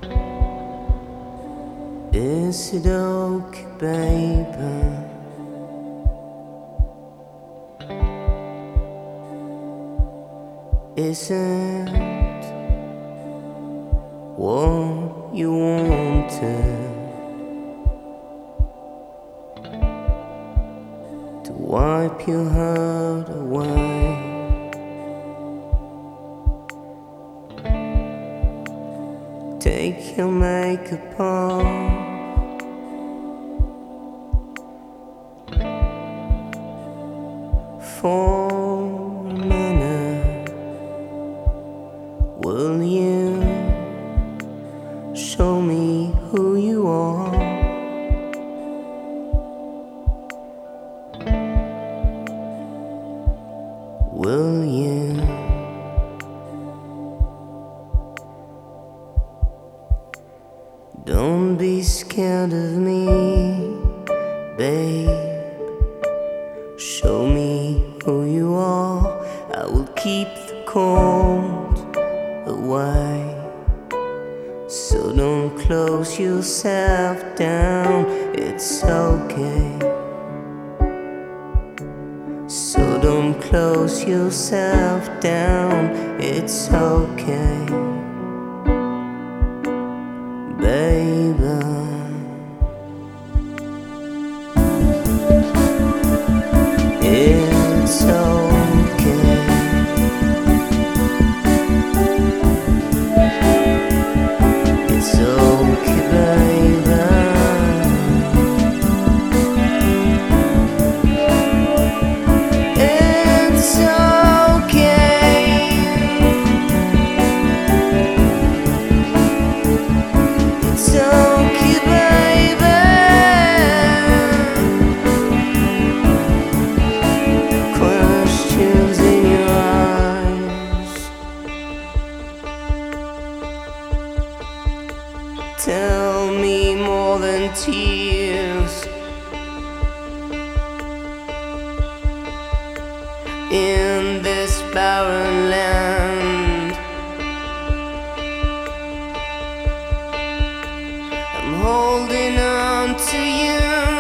Is it okay, baby? Isn't what you wanted to wipe your heart away? Take your makeup off, for a minute. Will you show me who you are? Will you? Don't be scared of me, babe. Show me who you are. I will keep the cold away. So don't close yourself down, it's okay. So don't close yourself down, it's okay, baby. It's okay. It's okay, baby. It's okay. It's okay, baby. Questions in your eyes tell me more than tears. In this barren land, I'm holding on to you.